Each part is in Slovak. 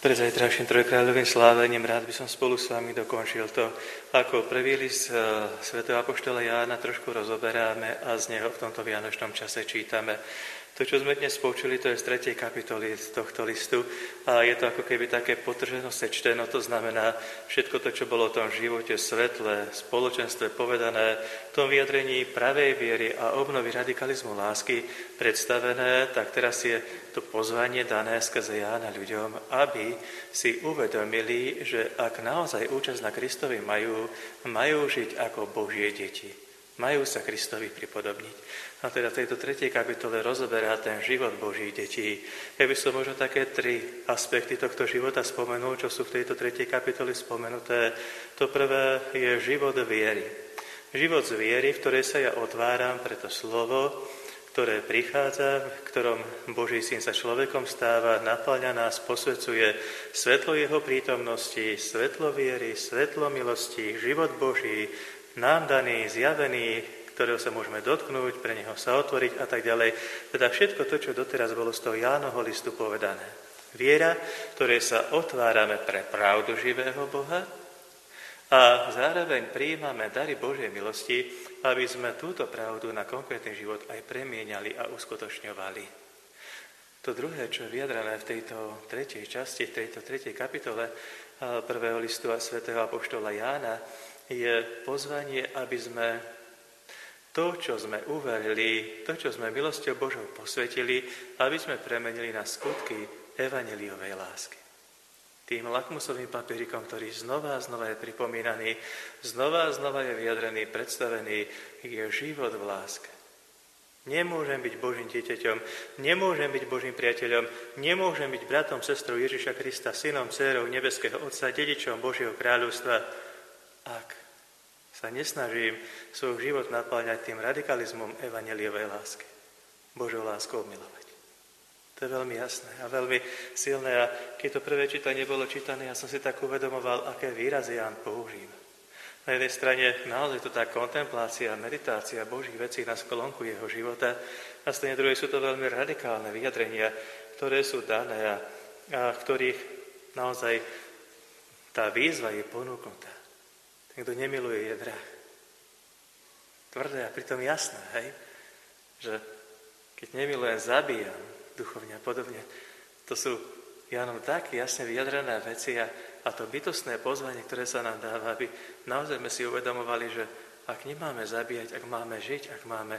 Pred zajtrajším trojkráľovým slávením rád by som spolu s vami dokončil to, ako prvý list svätého apoštola Jána trošku rozoberáme a z neho v tomto vianočnom čase čítame. To, čo sme dnes počuli, to je z 3. kapitoly z tohto listu a je to ako keby také potrženo, sečteno, to znamená všetko to, čo bolo v tom živote, svetle, spoločenstve povedané, v tom vyjadrení pravej viery a obnovy radikalizmu lásky predstavené, tak teraz je to pozvanie dané skrze Jána ľuďom, aby si uvedomili, že ak naozaj účasť na Kristovi majú žiť ako Božie deti. Majú sa Kristovi pripodobniť. A teda v tejto 3. kapitole rozoberá ten život Božích detí. Ja by som možno také 3 aspekty tohto života spomenul, čo sú v tejto 3. kapitole spomenuté. To prvé je život viery. Život z viery, v ktorej sa ja otváram pre to slovo, ktoré prichádza, v ktorom Boží syn sa človekom stáva, napĺňa nás, posvedzuje svetlo jeho prítomnosti, svetlo viery, svetlo milosti, život Boží, nám daný, zjavený, ktorého sa môžeme dotknúť, pre neho sa otvoriť a tak ďalej. Teda všetko to, čo doteraz bolo z toho Jánovho listu povedané. Viera, ktorej sa otvárame pre pravdu živého Boha a zároveň prijímame dary Božej milosti, aby sme túto pravdu na konkrétny život aj premieňali a uskutočňovali. To druhé, čo je vyjadrené v tejto 3. časti, v tejto 3. kapitole prvého listu svätého apoštola Jána, je pozvanie, aby sme to, čo sme uverili, to, čo sme milosťou Božou posvetili, aby sme premenili na skutky evanjeliovej lásky. Tým lakmusovým papierikom, ktorý znova a znova je pripomínaný, znova a znova je vyjadrený, predstavený, je život v láske. Nemôžem byť Božím dieťaťom, nemôžem byť Božím priateľom, nemôžem byť bratom, sestrou Ježiša Krista, synom, dcérou nebeského Otca, dedičom Božieho kráľovstva, ak sa nesnažím svoj život napĺňať tým radikalizmom evanjeliovej lásky, Božou láskou milovať. To je veľmi jasné a veľmi silné. A keď to prvé čítanie bolo čítané, ja som si tak uvedomoval, aké výrazy Ján používa. Na jednej strane naozaj to tá kontemplácia, meditácia Božích vecí na sklonku jeho života, na strane druhej sú to veľmi radikálne vyjadrenia, ktoré sú dané a v ktorých naozaj tá výzva je ponúknutá. Ten, kto nemiluje, je vrah. Tvrdé a pritom jasné, hej? Že keď nemilujem, zabíjam duchovne a podobne. To sú Jánom tak jasne vyjadrené veci a to bytostné pozvanie, ktoré sa nám dáva, aby naozaj sme si uvedomovali, že ak nemáme zabíjať, ak máme žiť, ak máme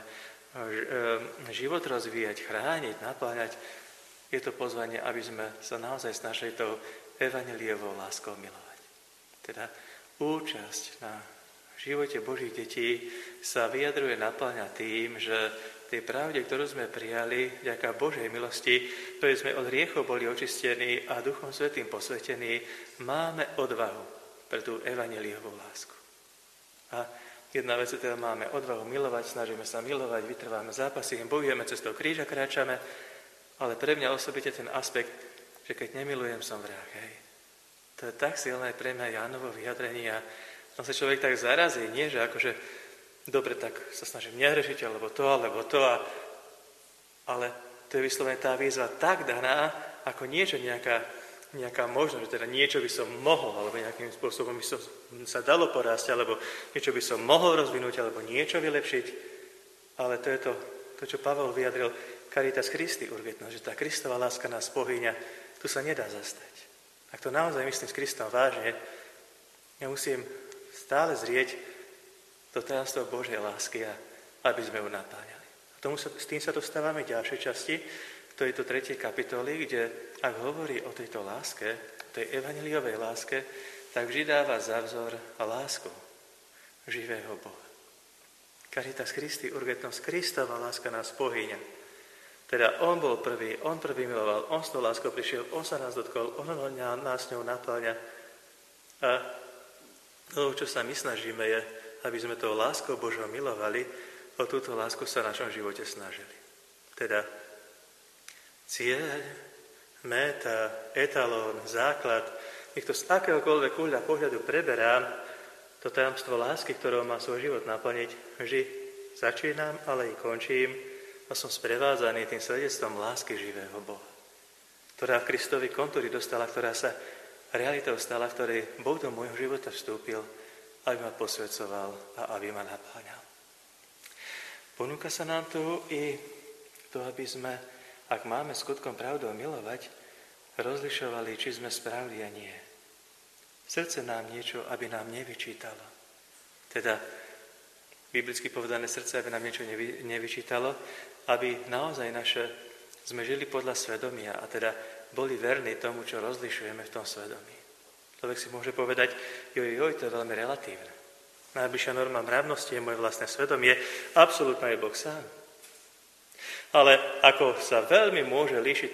život rozvíjať, chrániť, napĺňať, je to pozvanie, aby sme sa naozaj snažili tou evanjeliovou láskou milovať. Teda účasť na živote Božích detí sa vyjadruje, napĺňa tým, že tej pravde, ktorú sme prijali, vďaka Božej milosti, ktorej sme od hriechov boli očistení a Duchom Svätým posvetení, máme odvahu pre tú evanjeliovú lásku. A jedna vec, teda máme odvahu milovať, snažíme sa milovať, vytrváme zápasy, bojujeme cestou kríža, kráčame, ale pre mňa osobite ten aspekt, že keď nemilujem, som vrah, hej. To je tak silné pre mňa Jánovo vyjadrenie a tam sa človek tak zarazí, nie, že akože dobre, tak sa snažím nehrešiť, alebo to, ale to je vyslovene tá výzva tak daná, ako niečo, nejaká možnosť, že teda niečo by som mohol, alebo nejakým spôsobom by som sa dalo porásť, alebo niečo by som mohol rozvinúť, alebo niečo vylepšiť, ale to je to, čo Pavol vyjadril, Caritas Christi urgentnosť, že tá Kristova láska nás pohýňa, tu sa nedá zastať. Ak to naozaj myslím s Kristom vážne, ja musím stále zrieť to tajomstvo Božej lásky, aby sme ju napáňali. S tým sa dostávame v ďalšej časti, to je to 3. kapitoly, kde ak hovorí o tejto láske, tej evanjeliovej láske, tak vždy dáva za vzor lásku živého Boha. Caritas Christi urgentnosť, Kristova láska nás pohýňa. Teda on bol prvý, on prvý miloval, on s tou láskou prišiel, on sa nás dotkol, on nás ňou napĺňa. A to, čo sa my snažíme, je, aby sme tou láskou Božou milovali, o túto lásku sa v našom živote snažili. Teda cieľ, méta, etalón, základ, nech to z akéhokoľvek uhľa pohľadu preberám, to tajomstvo lásky, ktorou má svoj život naplniť, vždy začínam, ale i končím a som sprevádzaný tým svedectvom lásky živého Boha. ktorá v Kristovi kontúry dostala, ktorá sa realitou stala, v ktorej Boh do môjho života vstúpil, aby ma posvedcoval a aby ma napáňal. Ponúka sa nám tu i to, aby sme, ak máme skutkom pravdou milovať, rozlišovali, či sme správni a nie. Srdce nám niečo, aby nám nevyčítalo. Teda, biblicky povedané srdce, aby nám niečo nevyčítalo, aby naozaj sme žili podľa svedomia a teda boli verní tomu, čo rozlišujeme v tom svedomí. Človek si môže povedať, joj, to je veľmi relatívne. Najbližšia norma mravnosti je moje vlastné svedomie, absolútne je Boh sám. Ale ako sa veľmi môže líšiť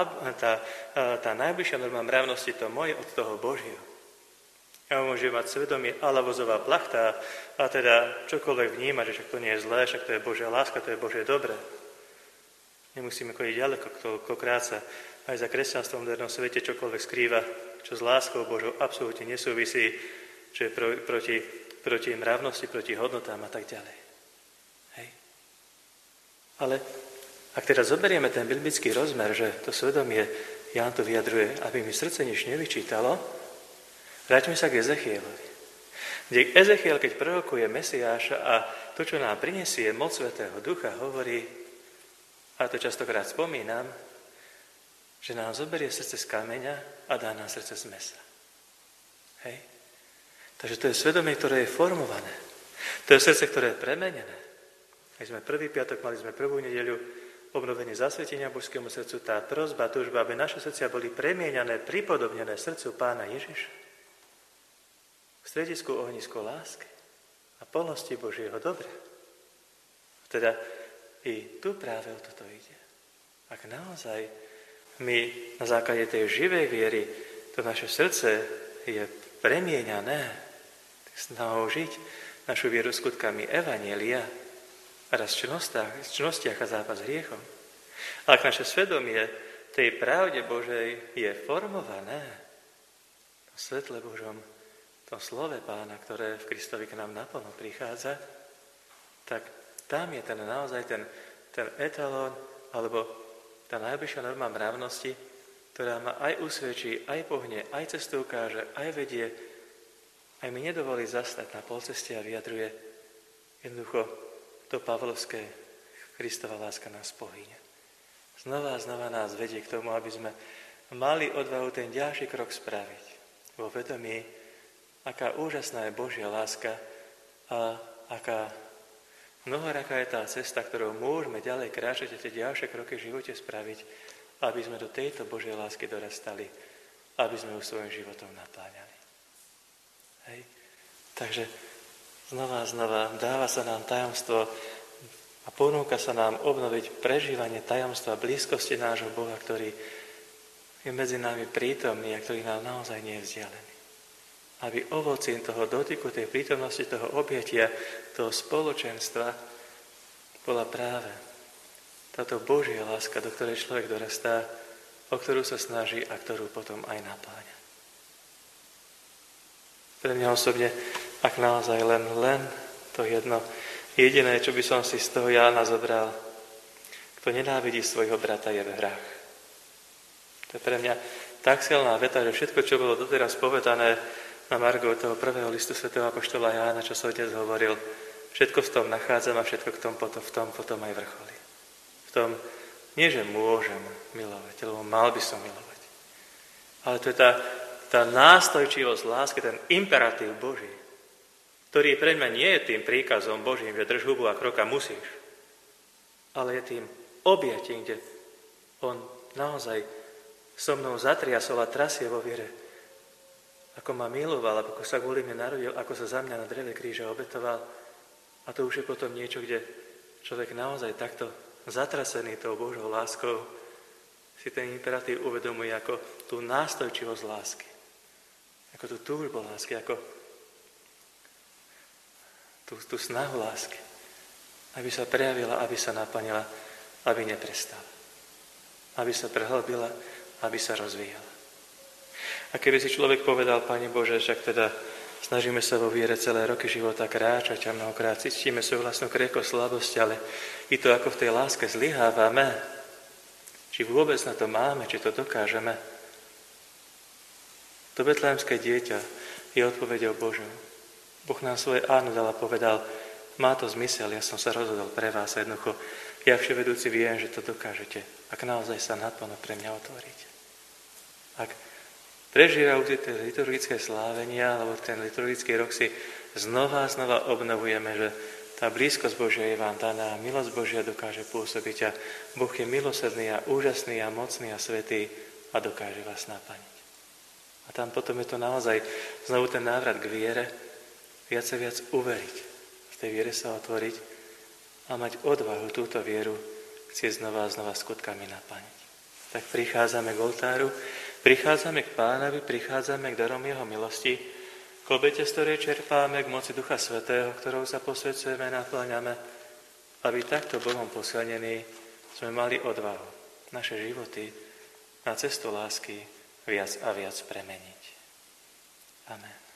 tá najbližšia norma mravnosti, to moje od toho Božieho. Ja môžem mať svedomie alavozová plachta a teda čokoľvek vnímať, že však to nie je zlé, však to je Božia láska, to je Božie dobré. Nemusíme chodiť ďaleko, koľkokrát sa aj za kresťanstvo v modernom svete čokoľvek skrýva, čo s láskou Božou absolútne nesúvisí, čo je proti mravnosti, proti hodnotám a tak ďalej. Hej. Ale ak teda zoberieme ten biblický rozmer, že to svedomie Ján tu vyjadruje, aby mi srdce nič nevyčítalo, vráťme sa k Ezechielovi. Kde Ezechiel, keď prorokuje Mesiáša a to, čo nám prinesie moc Svätého Ducha, hovorí, a to častokrát spomínam, že nám zoberie srdce z kameňa a dá nám srdce z mesa. Hej? Takže to je svedomie, ktoré je formované. To je srdce, ktoré je premenené. Keď sme prvý piatok, mali sme prvú nedeľu, obnovenie zasvetenia Božskému srdcu, tá prosba, túžba, aby naše srdcia boli premieňané, pripodobnené srdcu Pána Ježiša. V stredisku ohnisko lásky a plnosti Božieho dobra. Teda i tu práve o toto ide. Ak naozaj my na základe tej živej viery to naše srdce je premieňané, tak snahou žiť našu vieru skutkami evanjelia a raz v čnostiach a zápas s hriechom. A ak naše svedomie tej pravde Božej je formované v svetle Božom, v tom slove Pána, ktoré v Kristovi k nám naplno prichádza, tak tam je naozaj ten etalón, alebo tá najbližšia norma mravnosti, ktorá ma aj usvedčí, aj pohne, aj cestu ukáže, aj vedie, aj mi nedovolí zastať na polceste a vyjadruje jednoducho to pavlovské Kristova láska nás pohýňa. Znova a znova nás vedie k tomu, aby sme mali odvahu ten ďalší krok spraviť. Vo vedomí, aká úžasná je Božia láska a aká mnohoraká je tá cesta, ktorou môžeme ďalej kráčať a tie ďalšie kroky v živote spraviť, aby sme do tejto Božej lásky dorastali, aby sme ju svojim životom napláňali. Hej. Takže znova a znova dáva sa nám tajomstvo a ponúka sa nám obnoviť prežívanie tajomstva blízkosti nášho Boha, ktorý je medzi nami prítomný a ktorý nám naozaj nie je vzdialený. Aby ovocím toho dotyku, tej prítomnosti, toho objatia, toho spoločenstva bola práve táto Božia láska, do ktorej človek dorastá, o ktorú sa snaží a ktorú potom aj napláňa. Pre mňa osobne, ak naozaj len to jediné, čo by som si z toho Jána zobral, kto nenávidí svojho brata, je vrah. To je pre mňa tak silná veta, že všetko, čo bolo doteraz povedané na margo toho prvého listu svätého apoštola Jána, čo som dnes hovoril, všetko v tom nachádzam a všetko v tom potom aj vrcholí. V tom, nie že môžem milovať, lebo mal by som milovať. Ale to je tá nástojčivosť lásky, ten imperatív Boží, ktorý pre mňa nie je tým príkazom Božím, že drž hubu a kroka musíš, ale je tým objatím, kde on naozaj so mnou zatriasol a trasie vo viere, ako ma miloval, ako sa kvôli mne narodil, ako sa za mňa na dreve kríža obetoval. A to už je potom niečo, kde človek naozaj takto zatrasený tou Božou láskou si ten imperatív uvedomuje ako tú nástojčivosť lásky, ako tú túžbu lásky, ako tú snahu lásky, aby sa prejavila, aby sa naplnila, aby neprestala, aby sa prehlbila, aby sa rozvíjala. A keby si človek povedal, Pane Bože, však teda snažíme sa vo viere celé roky života kráčať a mnohokrát cítime svoju vlastnú krehkosť, slabosť, ale i to, ako v tej láske zlyhávame, či či vôbec na to máme, či to dokážeme. To betlehemské dieťa je odpoveďou Božou. Boh nám svoje áno dal a povedal, má to zmysel, ja som sa rozhodol pre vás a jednoducho, ja vševedúci viem, že to dokážete, ak naozaj sa naplno pre mňa otvoríte. Ak prežívajúci tie liturgické slávenia, alebo ten liturgický rok si znova obnovujeme, že tá blízkosť Božia je vám daná, milosť Božia dokáže pôsobiť a Boh je milosrdný a úžasný a mocný a svätý a dokáže vás naplniť. A tam potom je to naozaj znovu ten návrat k viere, viac a viac uveriť, v tej viere sa otvoriť a mať odvahu túto vieru chcieť znova a znova skutkami naplniť. Tak prichádzame k oltáru, prichádzame k Pánovi, prichádzame k darom jeho milosti, k obete, z ktorej čerpáme, k moci Ducha Svätého, ktorou sa posvedzujeme, naplňame, aby takto Bohom posilnení sme mali odvahu naše životy na cestu lásky viac a viac premeniť. Amen.